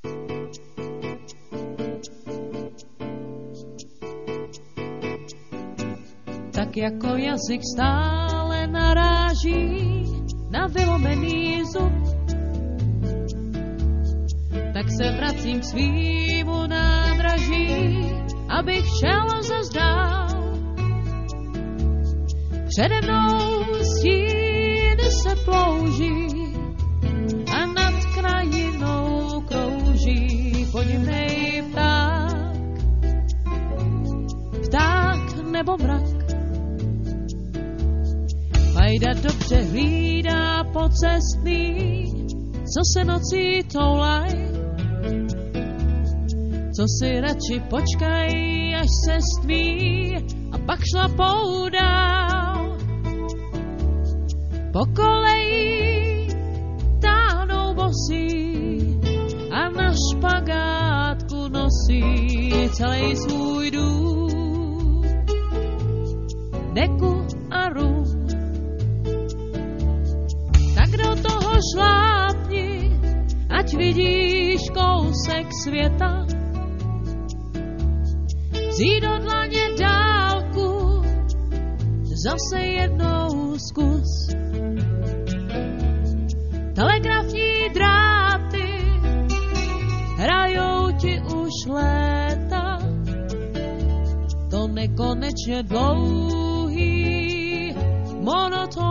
Tak jako jazyk stále naráží na vylomený zub, tak se vracím k svýmu nádraží, abych šel zas dál. Přede mnou stíny se plouží a nad krajinou krouží podivnej pták. Pták nebo mrak. Majda dobře hlídá pocestný, co se nocí toulaj, co si radši počkaj, až se stmí a pak šlapou dál. Po koleji táhnou bosí a na špagátku nosí celý svůj dům, deku a rum. Tak do toho šlápni, ať vidíš kousek světa. Vzít do dlaně dálku, zase jednou zkus. Telegrafní dráty hrajou ti už léta. To nekonečně dlouhý monoton